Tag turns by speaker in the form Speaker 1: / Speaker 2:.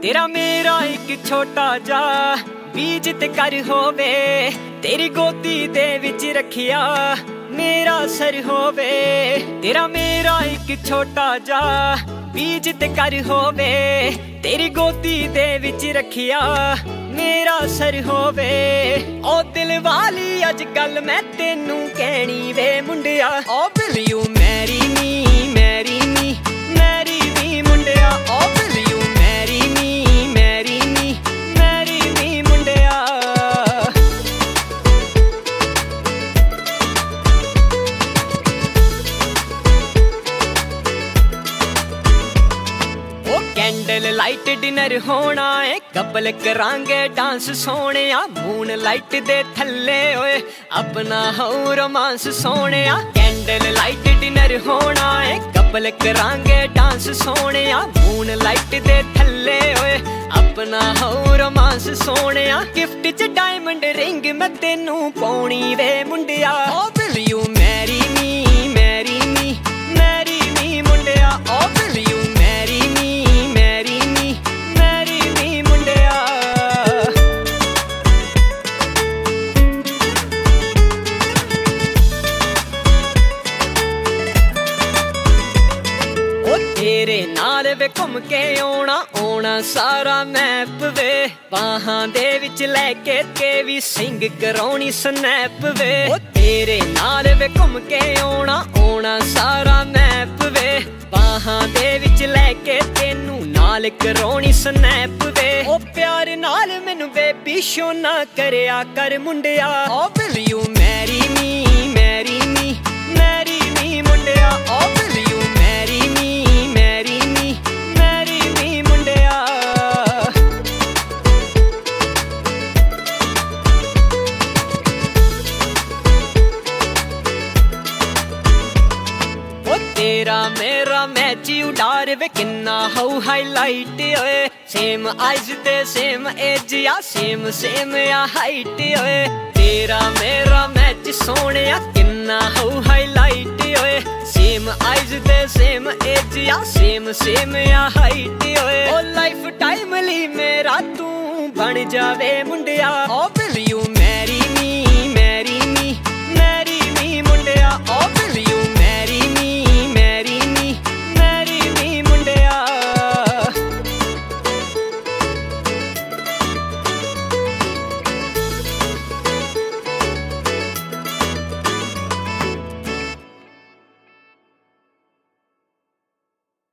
Speaker 1: तेरा मेरा एक छोटा जा बीज ते कर होवे, तेरी गोदी दे विच रखिया मेरा सर होवे। तेरा मेरा एक छोटा जा बीज ते कर होवे, तेरी गोदी दे विच रखिया मेरा सर होवे। ओ दिल वाली अज गल मैं तेनू कहनी वे मुंडिया, ओ will you marry me, marry me, marry me मुंडिया। ओ will you marry me, marry me, marry me मुंडिया। ओ कैंडल लाइट डिनर होना है, कपल करांगे डांस सोनिया, मून लाइट दे थल्ले ओए अपना हो रोमांस सोनिया। कैंडल लाइट डिनर होना है, कपल करांगे डांस सोनिया, मून लाइट दे थल्ले ओए अपना हो रोमांस सोनिया। गिफ्ट च डायमंड रिंग मैं तेनू पाउणी वे मुंडिया। ओ will you marry me, marry me, marry me मुंडिया। ओ will you marry me, marry me, marry me मुंडिया। ओ तेरे नाल वे घुम के आउणा आउणा सारा मैप वे, बाहां दे विच लैके के भी सिंग कराउणी स्नैप वे। ओ तेरे नाल वे घुम के आउणा आउणा सारा मैप वे, बाहां दे विच लैके तेनू नाल कराउणी स्नैप वे। ओ प्यार नाल मैनू बेबी शो ना करया कर मुंडिया। ओ will you marry me, marry me, marry me मुंडिया। ओ will you marry me, marry me, marry me मुंडिया। ओ तेरा मेरा मैच उडार वे किन्ना हो हाईलाइट ओए, सेम आइज ते सेम एज या सेम सेम या हाइट ओए। तेरा मेरा मैच सोनिया किन्ना हो हाईलाइट ओए, सेम आइज ते सेम एज या सेम सेम या हाइट ओए। ओ लाइफ टाइम ली मेरा तू बन जावे मुंडिया। ओ विल यू मैरी